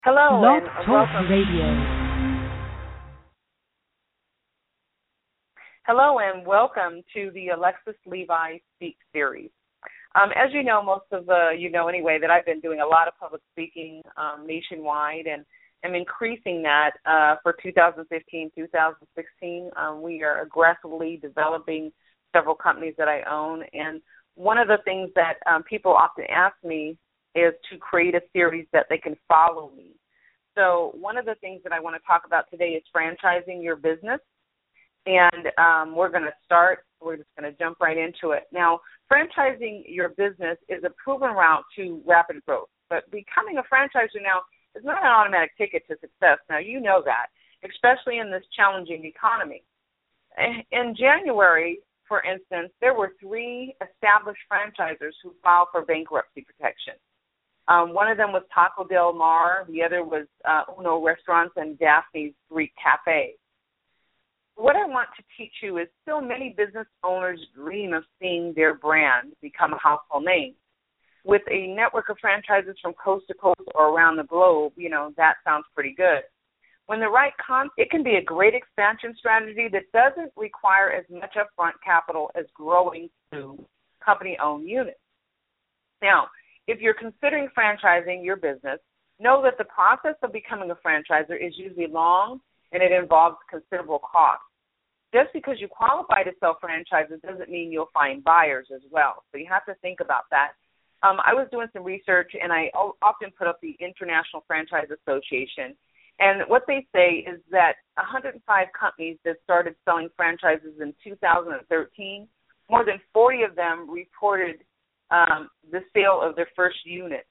Hello Blog and Talk welcome. Radio. Hello and welcome to the Alexis Levi Speak series. As you know, most of you know anyway that I've been doing a lot of public speaking nationwide, and am increasing that for 2015, 2016. We are aggressively developing several companies that I own, and one of the things that people often ask me is to create a series that they can follow me. So one of the things that I want to talk about today is franchising your business, and we're just going to jump right into it. Now, franchising your business is a proven route to rapid growth, but becoming a franchisor now is not an automatic ticket to success. Now, you know that, especially in this challenging economy. In January, for instance, there were 3 established franchisors who filed for bankruptcy protection. One of them was Taco Del Mar. The other was Uno Restaurants and Daphne's Greek Cafe. What I want to teach you is still many business owners dream of seeing their brand become a household name. With a network of franchises from coast to coast or around the globe, that sounds pretty good. When the right it can be a great expansion strategy that doesn't require as much upfront capital as growing through company-owned units. Now, if you're considering franchising your business, know that the process of becoming a franchisor is usually long and it involves considerable cost. Just because you qualify to sell franchises doesn't mean you'll find buyers as well. So you have to think about that. I was doing some research, and I often put up the International Franchise Association. And what they say is that 105 companies that started selling franchises in 2013, more than 40 of them reported the sale of their first unit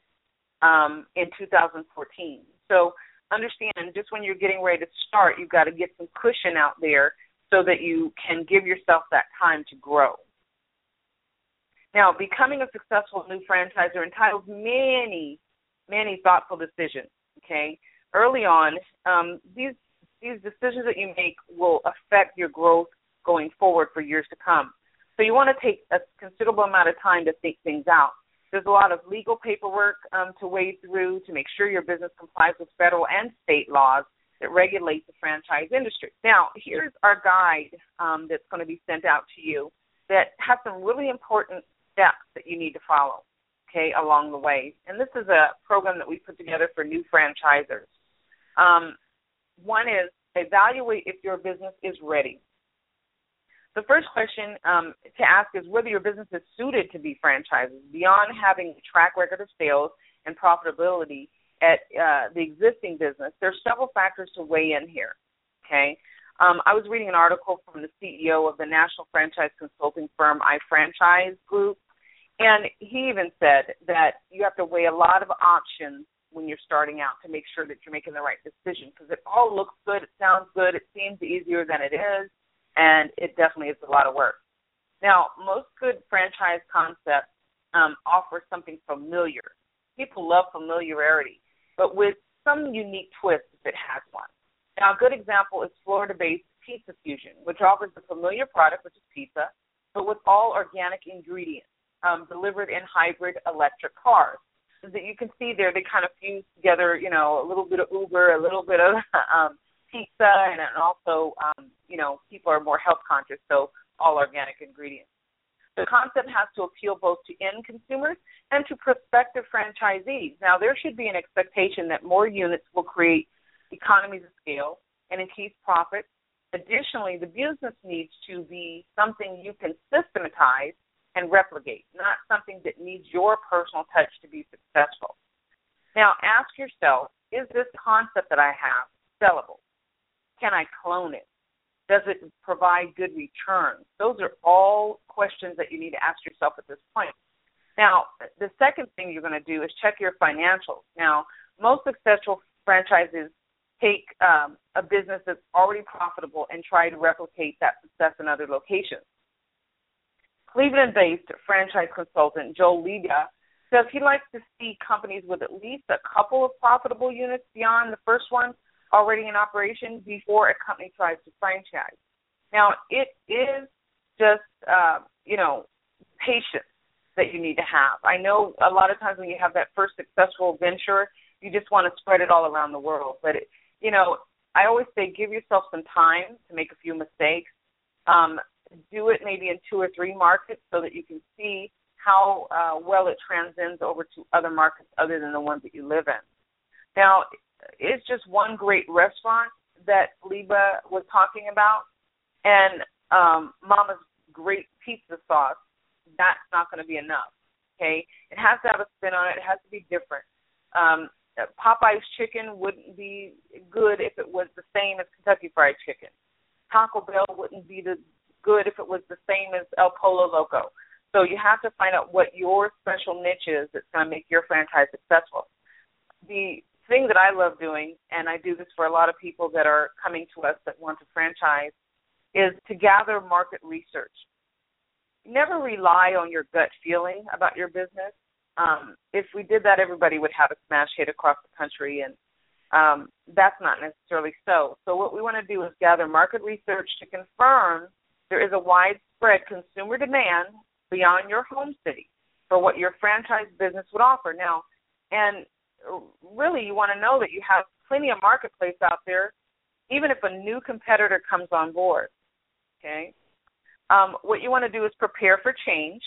in 2014. So understand, just when you're getting ready to start, you've got to get some cushion out there so that you can give yourself that time to grow. Now, becoming a successful new franchisor entitles many, many thoughtful decisions, okay? Early on, these decisions that you make will affect your growth going forward for years to come. So you want to take a considerable amount of time to think things out. There's a lot of legal paperwork to wade through to make sure your business complies with federal and state laws that regulate the franchise industry. Now, here's our guide that's going to be sent out to you that has some really important steps that you need to follow, okay, along the way. And this is a program that we put together for new franchisors. One is evaluate if your business is ready. The first question to ask is whether your business is suited to be franchises. Beyond having a track record of sales and profitability at the existing business, there are several factors to weigh in here, okay? I was reading an article from the CEO of the national franchise consulting firm iFranchise Group, and he even said that you have to weigh a lot of options when you're starting out to make sure that you're making the right decision, because it all looks good, it sounds good, it seems easier than it is, and it definitely is a lot of work. Now, most good franchise concepts offer something familiar. People love familiarity, but with some unique twist if it has one. Now, a good example is Florida-based Pizza Fusion, which offers a familiar product, which is pizza, but with all organic ingredients delivered in hybrid electric cars. As you can see there, they kind of fuse together, a little bit of Uber, a little bit of pizza, and also, people are more health conscious, so all organic ingredients. The concept has to appeal both to end consumers and to prospective franchisees. Now, there should be an expectation that more units will create economies of scale and increase profits. Additionally, the business needs to be something you can systematize and replicate, not something that needs your personal touch to be successful. Now, ask yourself, is this concept that I have sellable? Can I clone it? Does it provide good returns? Those are all questions that you need to ask yourself at this point. Now, the second thing you're going to do is check your financials. Now, most successful franchises take a business that's already profitable and try to replicate that success in other locations. Cleveland-based franchise consultant Joel Liga says he likes to see companies with at least a couple of profitable units beyond the first one already in operation before a company tries to franchise. Now, it is just, patience that you need to have. I know a lot of times when you have that first successful venture, You just want to spread it all around the world. But, I always say give yourself some time to make a few mistakes. Do it maybe in 2 or 3 markets so that you can see how well it transcends over to other markets other than the ones that you live in. Now, it's just one great restaurant that Liba was talking about, and Mama's great pizza sauce. That's not going to be enough, okay? It has to have a spin on it. It has to be different. Popeye's chicken wouldn't be good if it was the same as Kentucky Fried Chicken. Taco Bell wouldn't be good if it was the same as El Pollo Loco. So you have to find out what your special niche is that's going to make your franchise successful. The thing that I love doing, and I do this for a lot of people that are coming to us that want to franchise, is to gather market research. Never rely on your gut feeling about your business. If we did that, everybody would have a smash hit across the country, and that's not necessarily so. So what we want to do is gather market research to confirm there is a widespread consumer demand beyond your home city for what your franchise business would offer. Now, and really you want to know that you have plenty of marketplace out there, even if a new competitor comes on board, okay? What you want to do is prepare for change.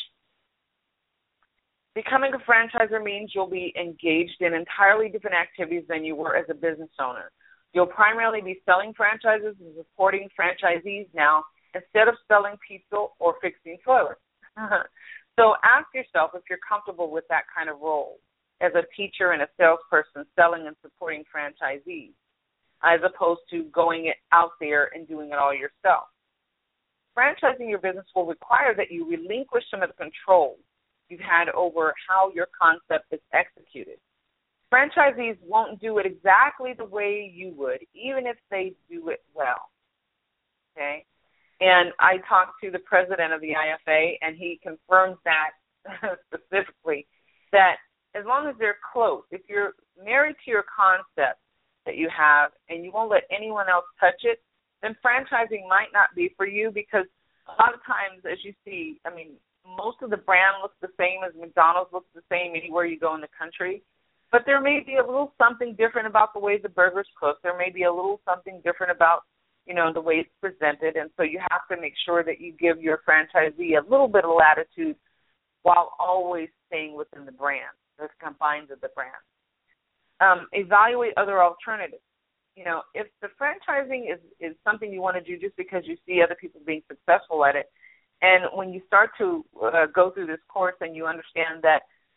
Becoming a franchisor means you'll be engaged in entirely different activities than you were as a business owner. You'll primarily be selling franchises and supporting franchisees now instead of selling pizza or fixing toilets. So ask yourself if you're comfortable with that kind of role as a teacher and a salesperson selling and supporting franchisees, as opposed to going out there and doing it all yourself. Franchising your business will require that you relinquish some of the control you've had over how your concept is executed. Franchisees won't do it exactly the way you would, even if they do it well, okay? And I talked to the president of the IFA, and he confirms that specifically, that as long as they're close, if you're married to your concept that you have and you won't let anyone else touch it, then franchising might not be for you, because a lot of times, as you see, I mean, most of the brand looks the same as McDonald's looks the same anywhere you go in the country. But there may be a little something different about the way the burger's cooked. There may be a little something different about, the way it's presented. And so you have to make sure that you give your franchisee a little bit of latitude while always staying within the brand, the confines of the brand. Evaluate other alternatives. If the franchising is something you want to do just because you see other people being successful at it, and when you start to go through this course and you understand that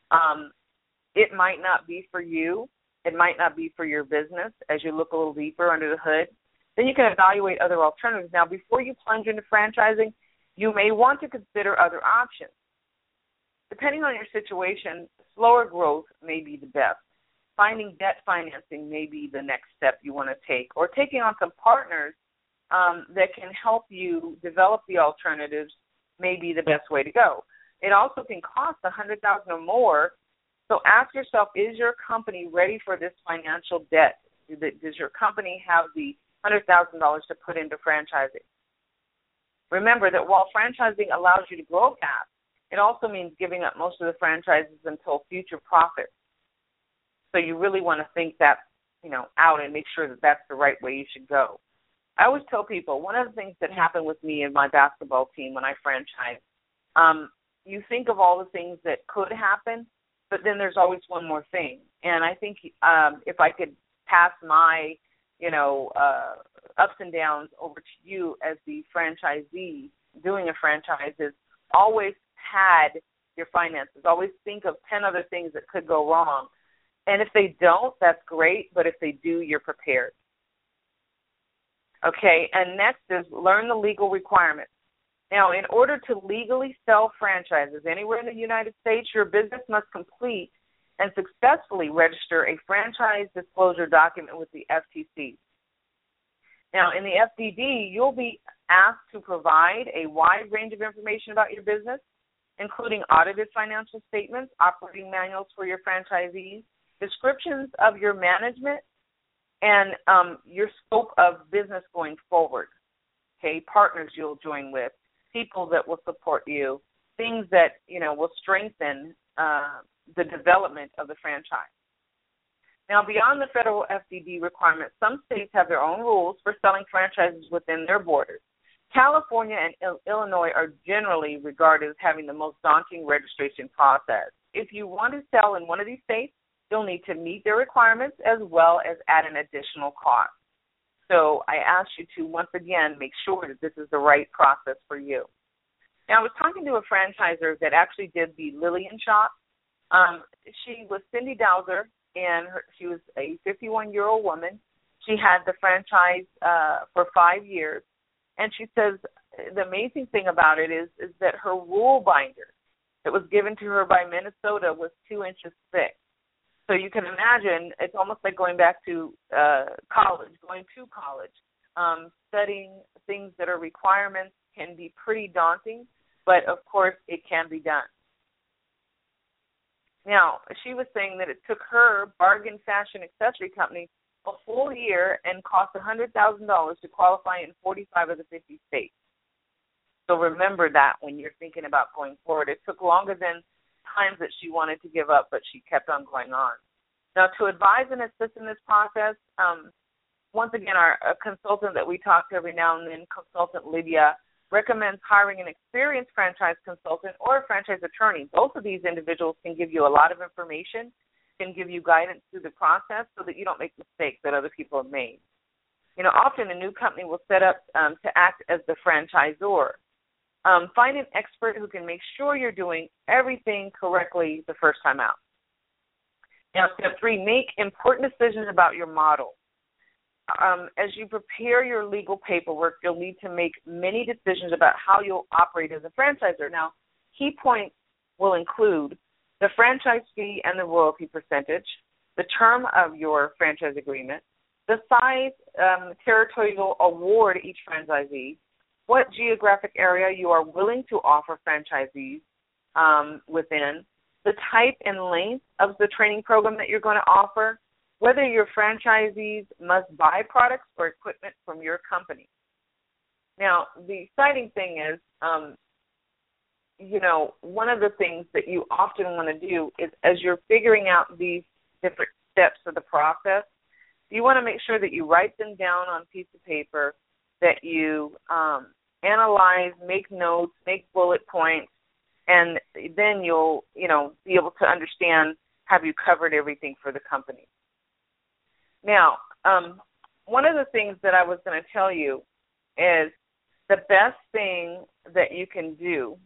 it might not be for you, it might not be for your business, as you look a little deeper under the hood, then you can evaluate other alternatives. Now, before you plunge into franchising, you may want to consider other options. Depending on your situation, slower growth may be the best. Finding debt financing may be the next step you want to take, or taking on some partners that can help you develop the alternatives may be the best way to go. It also can cost $100,000 or more. So ask yourself, is your company ready for this financial debt? Does your company have the $100,000 to put into franchising? Remember that while franchising allows you to grow fast, it also means giving up most of the franchises until future profits. So you really want to think that, out and make sure that that's the right way you should go. I always tell people, one of the things that happened with me and my basketball team when I franchised, you think of all the things that could happen, but then there's always one more thing. And I think if I could pass my, ups and downs over to you as the franchisee doing a franchise, is always pad your finances. Always think of 10 other things that could go wrong. And if they don't, that's great, but if they do, you're prepared. Okay, and next is learn the legal requirements. Now, in order to legally sell franchises anywhere in the United States, your business must complete and successfully register a franchise disclosure document with the FTC. Now, in the FDD, you'll be asked to provide a wide range of information about your business, including audited financial statements, operating manuals for your franchisees, descriptions of your management, and your scope of business going forward, okay, partners you'll join with, people that will support you, things that, will strengthen the development of the franchise. Now, beyond the federal FDD requirements, some states have their own rules for selling franchises within their borders. California and Illinois are generally regarded as having the most daunting registration process. If you want to sell in one of these states, you'll need to meet their requirements as well as at an additional cost. So I ask you to, once again, make sure that this is the right process for you. Now, I was talking to a franchisor that actually did the Lillian shop. She was Cindy Dowser, and she was a 51-year-old woman. She had the franchise for 5 years, and she says the amazing thing about it is that her rule binder that was given to her by Minnesota was 2 inches thick. So you can imagine it's almost like going back to college, studying things that are requirements can be pretty daunting, but of course it can be done. Now, she was saying that it took her Bargain Fashion Accessory Company a full year and cost $100,000 to qualify in 45 of the 50 states. So remember that when you're thinking about going forward. It took longer than times that she wanted to give up, but she kept on going on. Now, to advise and assist in this process, once again, our consultant that we talk to every now and then, Consultant Lydia, recommends hiring an experienced franchise consultant or a franchise attorney. Both of these individuals can give you a lot of information, can give you guidance through the process so that you don't make mistakes that other people have made. You know, often a new company will set up to act as the franchisor. Find an expert who can make sure you're doing everything correctly the first time out. Now, step 3, make important decisions about your model. As you prepare your legal paperwork, you'll need to make many decisions about how you'll operate as a franchisor. Now, key points will include the franchise fee and the royalty percentage, the term of your franchise agreement, the size, territorial award each franchisee, what geographic area you are willing to offer franchisees within, the type and length of the training program that you're going to offer, whether your franchisees must buy products or equipment from your company. Now, the exciting thing is, one of the things that you often want to do is as you're figuring out these different steps of the process, you want to make sure that you write them down on a piece of paper, that you analyze, make notes, make bullet points, and then you'll, be able to understand, have you covered everything for the company. Now, one of the things that I was going to tell you is the best thing that you can do,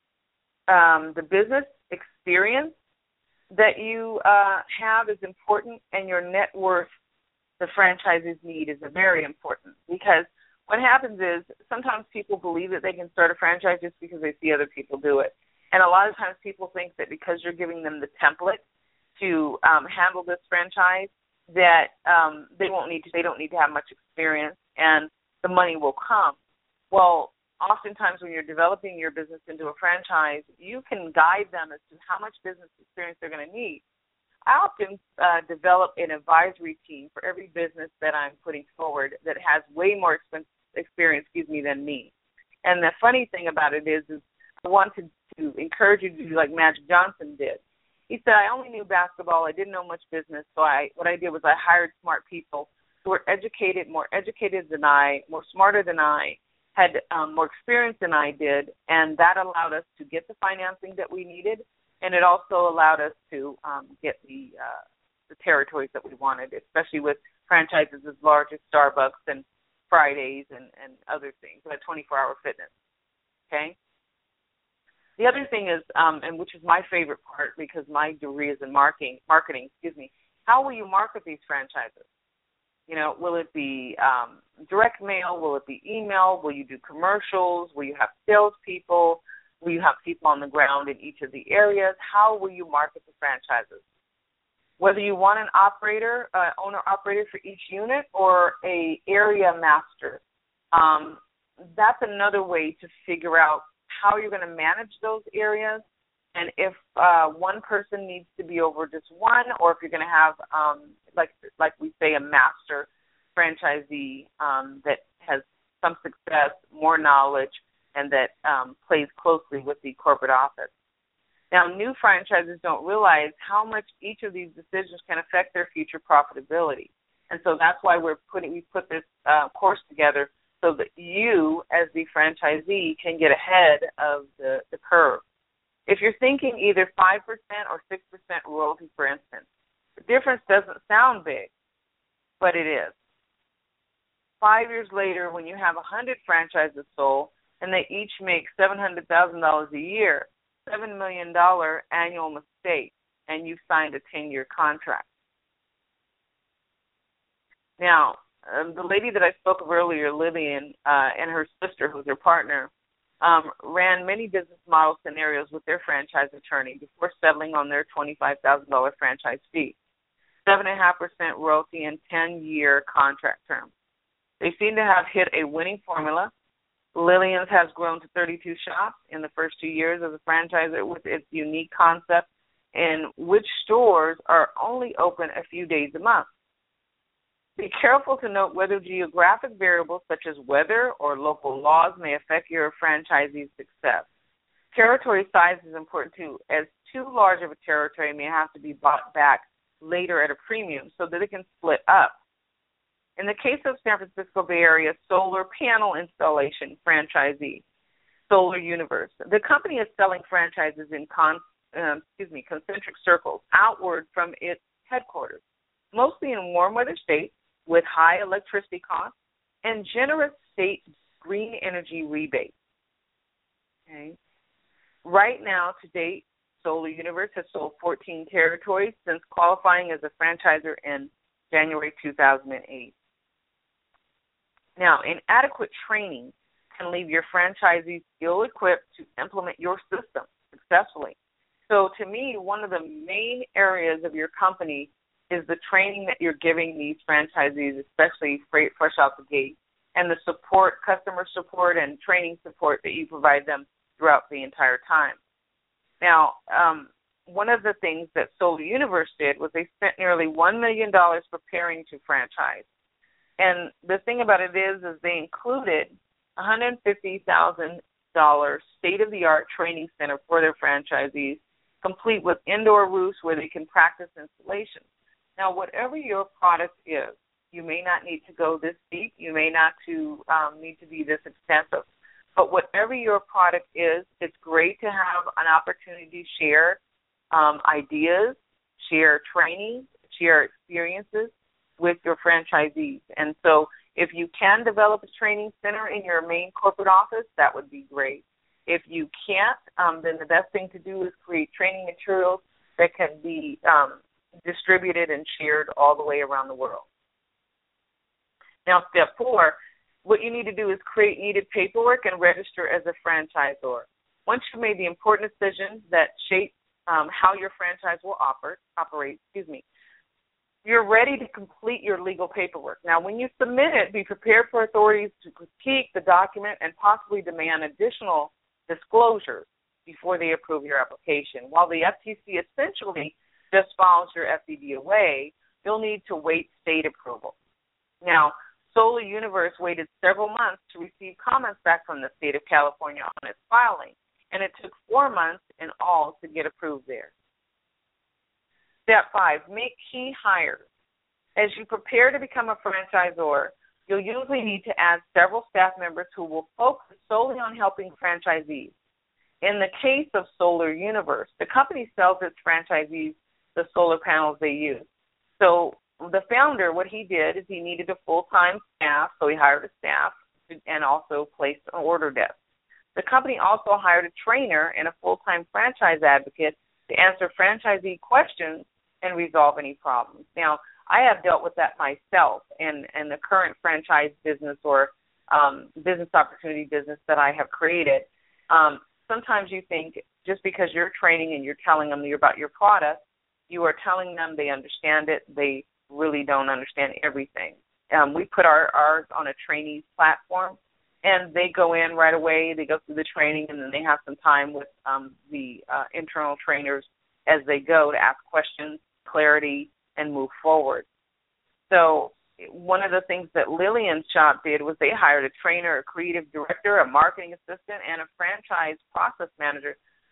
the business experience that you have is important, and your net worth the franchises need is very important, because what happens is sometimes people believe that they can start a franchise just because they see other people do it. And a lot of times people think that because you're giving them the template to handle this franchise, that they don't need to have much experience and the money will come. Well, oftentimes when you're developing your business into a franchise, you can guide them as to how much business experience they're going to need. I often develop an advisory team for every business that I'm putting forward that has way more experience than me. And the funny thing about it is I wanted to encourage you to do like Magic Johnson did. He said, I only knew basketball. I didn't know much business. So what I did was I hired smart people who were educated, more educated than I, more smarter than I, had more experience than I did, and that allowed us to get the financing that we needed, and it also allowed us to get the territories that we wanted, especially with franchises as large as Starbucks and Fridays and other things, like 24-hour fitness, okay? The other thing is, and which is my favorite part because my degree is in marketing, how will you market these franchises? Will it be direct mail? Will it be email? Will you do commercials? Will you have salespeople? Will you have people on the ground in each of the areas? How will you market the franchises? Whether you want an operator, owner-operator for each unit or a area master, that's another way to figure out how you're going to manage those areas, and if one person needs to be over just one, or if you're going to have, like we say, a master franchisee that has some success, more knowledge, and that plays closely with the corporate office. Now, new franchises don't realize how much each of these decisions can affect their future profitability. And so that's why we put this course together so that you, as the franchisee, can get ahead of the curve. If you're thinking either 5% or 6% royalty, for instance, the difference doesn't sound big, but it is. 5 years later, when you have 100 franchises sold and they each make $700,000 a year, $7 million annual mistake, and you've signed a 10-year contract. Now, the lady that I spoke of earlier, Lillian, and her sister, who's her partner, ran many business model scenarios with their franchise attorney before settling on their $25,000 franchise fee, 7.5% royalty, and 10-year contract term. They seem to have hit a winning formula. Lillian's has grown to 32 shops in the first 2 years as a franchisor with its unique concept, in which stores are only open a few days a month. Be careful to note whether geographic variables such as weather or local laws may affect your franchisee's success. Territory size is important too, as too large of a territory may have to be bought back later at a premium so that it can split up. In the case of San Francisco Bay Area solar panel installation franchisee, Solar Universe, the company is selling franchises in concentric circles outward from its headquarters, mostly in warm weather states with high electricity costs and generous state green energy rebates. Okay. Right now, to date, Solar Universe has sold 14 territories since qualifying as a franchisor in January 2008. Now, inadequate training can leave your franchisees ill-equipped to implement your system successfully. So to me, one of the main areas of your company is the training that you're giving these franchisees, especially fresh out the gate, and the support, customer support and training support that you provide them throughout the entire time. Now, one of the things that Solar Universe did was they spent nearly $1 million preparing to franchise. And the thing about it is they included $150,000 state-of-the-art training center for their franchisees, complete with indoor roofs where they can practice installation. Now, whatever your product is, you may not need to go this deep. You may not need to be this extensive. But whatever your product is, it's great to have an opportunity to share ideas, share training, share experiences with your franchisees. And so if you can develop a training center in your main corporate office, that would be great. If you can't, then the best thing to do is create training materials that can be distributed and shared all the way around the world. Now, step 4, what you need to do is create needed paperwork and register as a franchisor. Once you've made the important decisions that shape how your franchise will operate, you're ready to complete your legal paperwork. Now, when you submit it, be prepared for authorities to critique the document and possibly demand additional disclosures before they approve your application. While the FTC essentially just files your FDD away, you'll need to wait state approval. Now, Solar Universe waited several months to receive comments back from the state of California on its filing, and it took 4 months in all to get approved there. Step 5, make key hires. As you prepare to become a franchisor, you'll usually need to add several staff members who will focus solely on helping franchisees. In the case of Solar Universe, the company sells its franchisees the solar panels they use. So the founder, what he did is he needed a full-time staff, so he hired a staff and also placed an order desk. The company also hired a trainer and a full-time franchise advocate to answer franchisee questions and resolve any problems. Now, I have dealt with that myself in the current franchise business or business opportunity business that I have created. Sometimes you think just because you're training and you're telling them about your product, you are telling them they understand it. They really don't understand everything. We put ours on a trainees platform, and they go in right away. They go through the training, and then they have some time with the internal trainers as they go to ask questions, clarity, and move forward. So one of the things that Lillian's shop did was they hired a trainer, a creative director, a marketing assistant, and a franchise process manager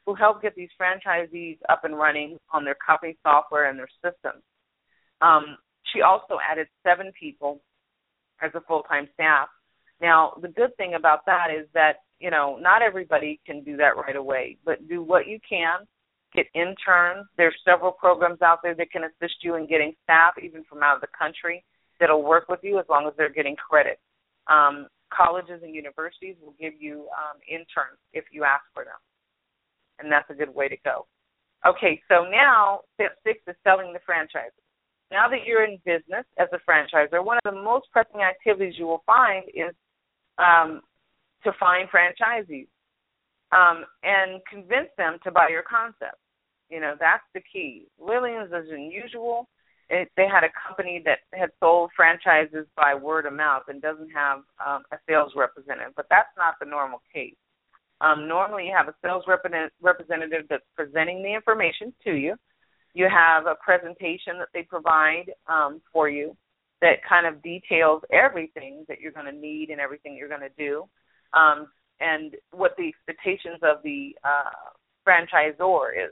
who help get these franchisees up and running on their company software and their systems. She also added 7 people as a full-time staff. Now, the good thing about that is that, you know, not everybody can do that right away, but do what you can. Get interns. There's several programs out there that can assist you in getting staff, even from out of the country, that'll work with you as long as they're getting credit. Colleges and universities will give you interns if you ask for them, and that's a good way to go. Okay, so now step 6 is selling the franchise. Now that you're in business as a franchisor, one of the most pressing activities you will find is to find franchisees and convince them to buy your concept. You know, that's the key. Lillian's is unusual. They had a company that had sold franchises by word of mouth and doesn't have a sales representative, but that's not the normal case. Normally you have a sales representative that's presenting the information to you. You have a presentation that they provide for you that kind of details everything that you're going to need and everything you're going to do, and what the expectations of the franchisor is.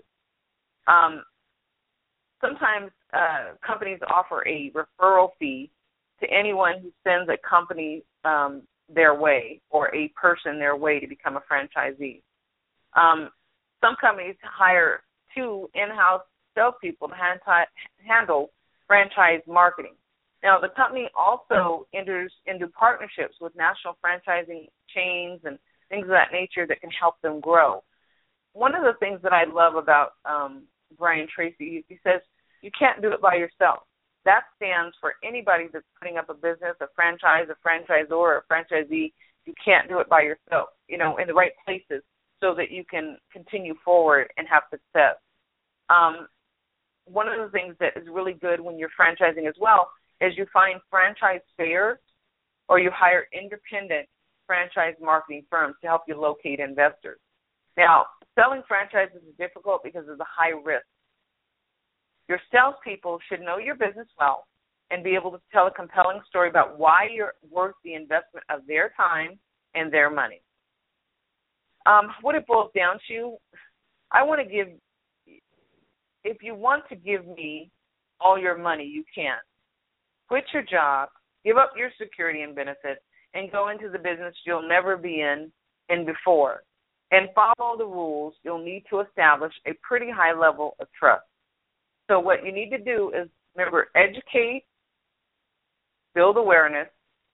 Sometimes companies offer a referral fee to anyone who sends a company their way or a person their way to become a franchisee. Some companies hire 2 in-house salespeople to handle franchise marketing. Now, the company also enters into partnerships with national franchising chains and things of that nature that can help them grow. One of the things that I love about Brian Tracy, he says, you can't do it by yourself. That stands for anybody that's putting up a business, a franchise, a franchisor, or a franchisee. You can't do it by yourself, you know, in the right places so that you can continue forward and have success. One of the things that is really good when you're franchising as well is you find franchise fairs or you hire independent franchise marketing firms to help you locate investors. Now, selling franchises is difficult because of the high risk. Your salespeople should know your business well and be able to tell a compelling story about why you're worth the investment of their time and their money. What it boils down to, I want to give, if you want to give me all your money, you can. Quit your job, give up your security and benefits, and go into the business you'll never be in before. And follow the rules. You'll need to establish a pretty high level of trust. So what you need to do is, remember, educate, build awareness,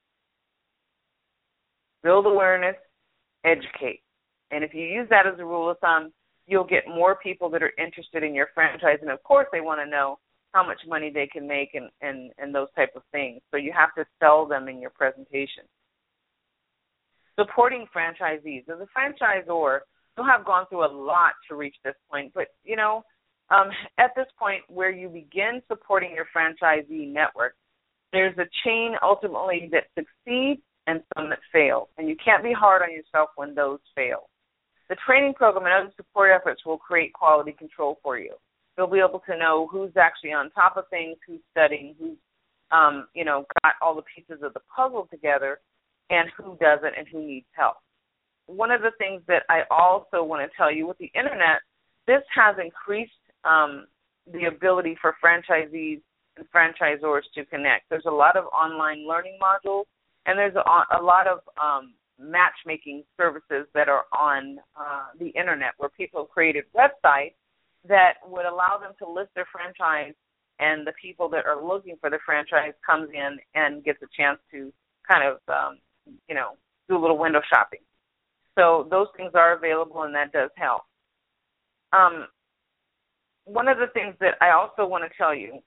educate. And if you use that as a rule of thumb, you'll get more people that are interested in your franchise. And, of course, they want to know how much money they can make and those type of things. So you have to sell them in your presentation. Supporting franchisees. As a franchisor, you'll have gone through a lot to reach this point. But, you know, at this point where you begin supporting your franchisee network, there's a chain ultimately that succeeds and some that fail. And you can't be hard on yourself when those fail. The training program and other support efforts will create quality control for you. You'll be able to know who's actually on top of things, who's studying, who's, got all the pieces of the puzzle together, and who doesn't and who needs help. One of the things that I also want to tell you, with the Internet, this has increased the ability for franchisees and franchisors to connect. There's a lot of online learning modules, and there's a lot of matchmaking services that are on the Internet where people have created websites that would allow them to list their franchise, and the people that are looking for the franchise comes in and gets a chance to kind of, do a little window shopping. So those things are available, and that does help. One of the things that I also want to tell you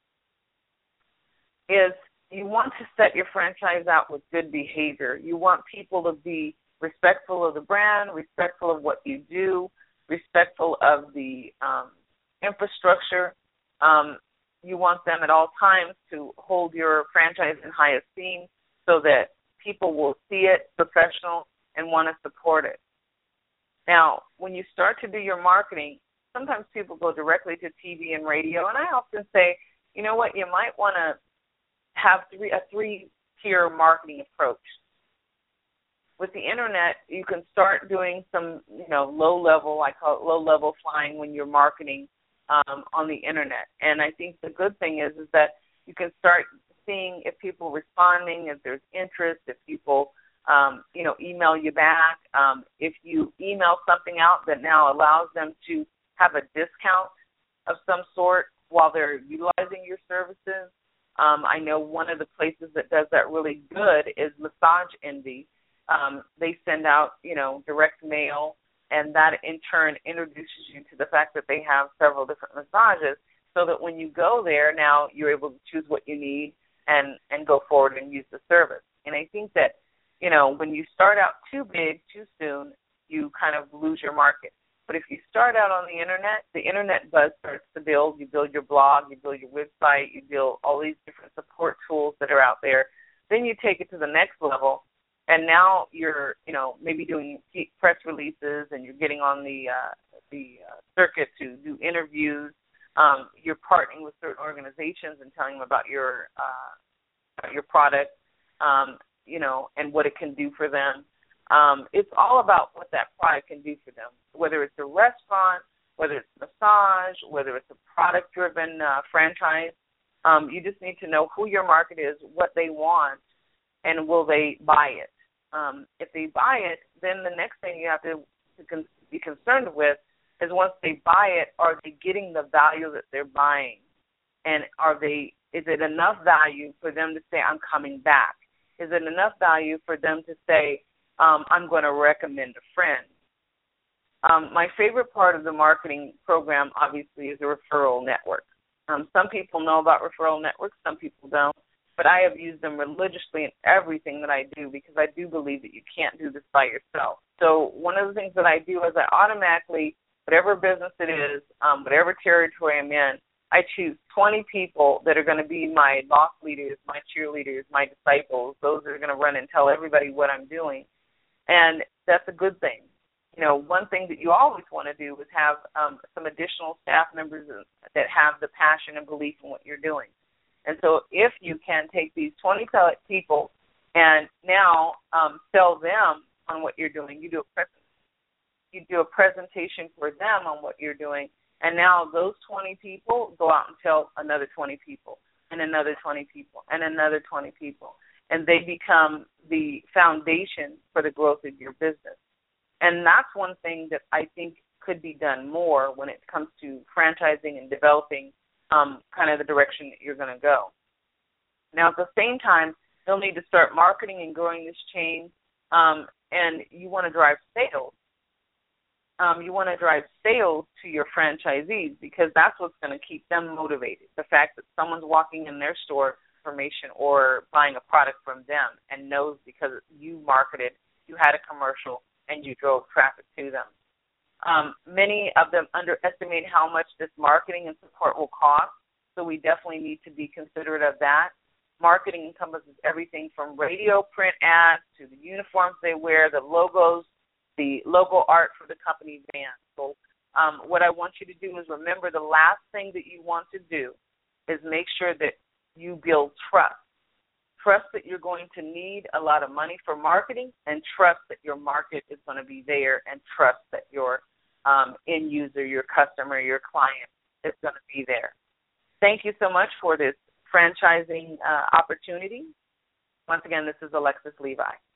is you want to set your franchise out with good behavior. You want people to be respectful of the brand, respectful of what you do, respectful of the infrastructure. You want them at all times to hold your franchise in high esteem so that people will see it professional and want to support it. Now, when you start to do your marketing, sometimes people go directly to TV and radio, and I often say, you know what, you might want to have a three-tier marketing approach. with the internet, you can start doing some, low level, I call it low level flying when you're marketing on the internet. And I think the good thing is that you can start seeing if people are responding, if there's interest, if people, email you back. If you email something out that now allows them to have a discount of some sort while they're utilizing your services. I know one of the places that does that really good is Massage Envy. They send out, direct mail, and that in turn introduces you to the fact that they have several different massages, so that when you go there, now you're able to choose what you need and go forward and use the service. And I think that, when you start out too big, too soon, you kind of lose your market. But if you start out on the internet buzz starts to build. You build your blog, you build your website, you build all these different support tools that are out there. Then you take it to the next level, and now you're, maybe doing press releases, and you're getting on the circuit to do interviews. You're partnering with certain organizations and telling them about your product, and what it can do for them. It's all about what that product can do for them, whether it's a restaurant, whether it's massage, whether it's a product-driven franchise. You just need to know who your market is, what they want, and will they buy it. If they buy it, then the next thing you have to be concerned with is once they buy it, are they getting the value that they're buying? And is it enough value for them to say, I'm coming back? Is it enough value for them to say, I'm going to recommend a friend? My favorite part of the marketing program, obviously, is a referral network. Some people know about referral networks, some people don't, but I have used them religiously in everything that I do because I do believe that you can't do this by yourself. So one of the things that I do is I automatically, whatever business it is, whatever territory I'm in, I choose 20 people that are going to be my boss leaders, my cheerleaders, my disciples, those that are going to run and tell everybody what I'm doing. And that's a good thing. One thing that you always want to do is have some additional staff members that have the passion and belief in what you're doing. And so if you can take these 20 people and now sell them on what you're doing, you do a presentation for them on what you're doing, and now those 20 people go out and tell another 20 people and another 20 people and another 20 people, and they become the foundation for the growth of your business. And that's one thing that I think could be done more when it comes to franchising and developing kind of the direction that you're going to go. Now, at the same time, you'll need to start marketing and growing this chain, and you want to drive sales. You want to drive sales to your franchisees because that's what's going to keep them motivated. The fact that someone's walking in their store information or buying a product from them and knows because you marketed, you had a commercial, and you drove traffic to them. Many of them underestimate how much this marketing and support will cost, so we definitely need to be considerate of that. Marketing encompasses everything from radio, print ads, to the uniforms they wear, the logos, the logo art for the company van. So what I want you to do is remember the last thing that you want to do is make sure that you build trust. Trust that you're going to need a lot of money for marketing, and trust that your market is going to be there, and trust that your end user, your customer, your client is going to be there. Thank you so much for this franchising opportunity. Once again, this is Alexis Levi.